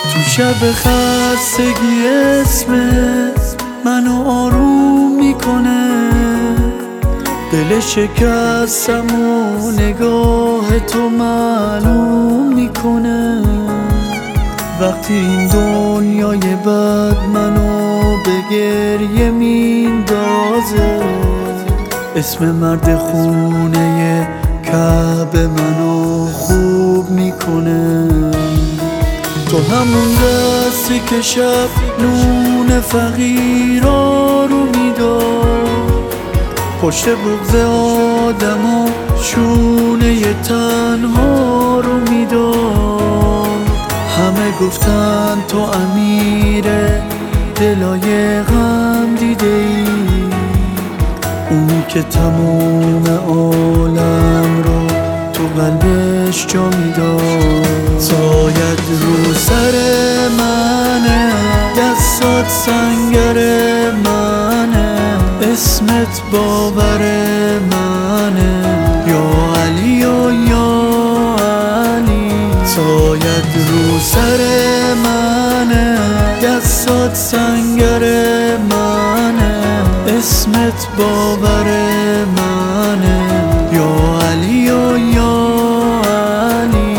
تو شب خستگی اسمت منو آروم میکنه، دل شکستم و نگاه تو معلوم میکنه. وقتی این دنیای بد منو به گریه میندازه، اسم مرد خونه کعبه منو خوب میکنه. تو همون دستی که شب نون فقیرا رو میداد، پشت بغض آدم و شونه تنها رو میداد. همه گفتن تو امیر دلای غم دیده ای، اونی که تموم عالم رو تو قلبش جا میداد. سایت رو سر منه، دستات سنگر منه، اسمت باور منه، یا علی و یا علی. سایت رو سر منه، دستات سنگر منه، اسمت باور منه، یا علی و یا علی.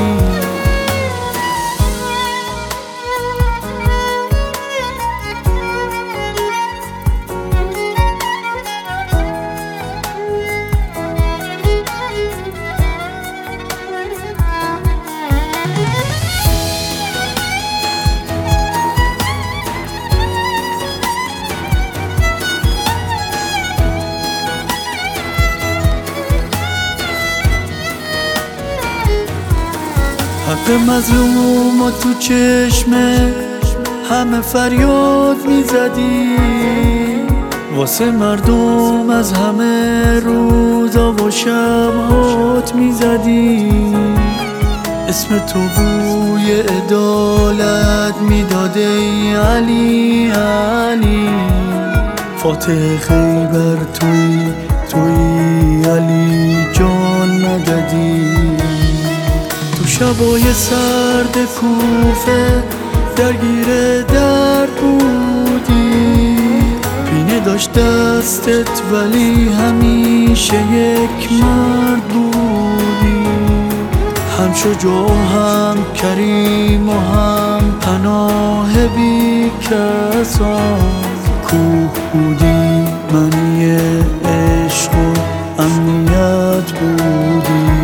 حق مظلوم و تو چشمه همه فریاد میزدی، واسه مردم از همه روزا و شبهات میزدی. اسم تو بوی عدالت میداده ای علی علی. فاتح خیبر توی علی جان مددی. تو شبای سرد کوفه درگیر درد بودی، پینه داشت دستت ولی همیشه یک مرد بودی. هم شجاع و هم کریم و هم پناه بی کسان، کوه بودی منی عشق و امنیت بودی.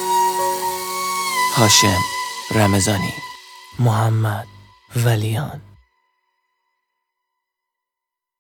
هاشم رمضانی، محمد ولیان.